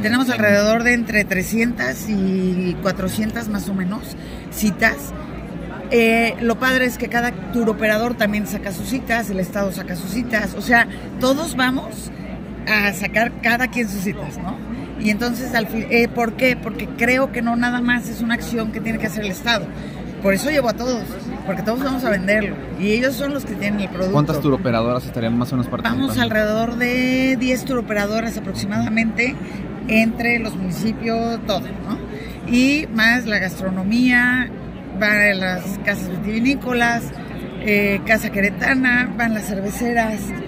tenemos alrededor de entre 300 y 400 más o menos citas. Lo padre es que cada tour operador también saca sus citas, el estado saca sus citas, o sea, todos vamos a sacar cada quien sus citas, ¿no? Y entonces, ¿por qué? Porque creo que no nada más es una acción que tiene que hacer el Estado. Por eso llevo a todos, porque todos vamos a venderlo y ellos son los que tienen el producto. ¿Cuántas turoperadoras estarían más o menos participando? Vamos alrededor de 10 turoperadoras aproximadamente, entre los municipios, todo, ¿no? Y más la gastronomía, van las casas vitivinícolas, Casa Queretana, van las cerveceras,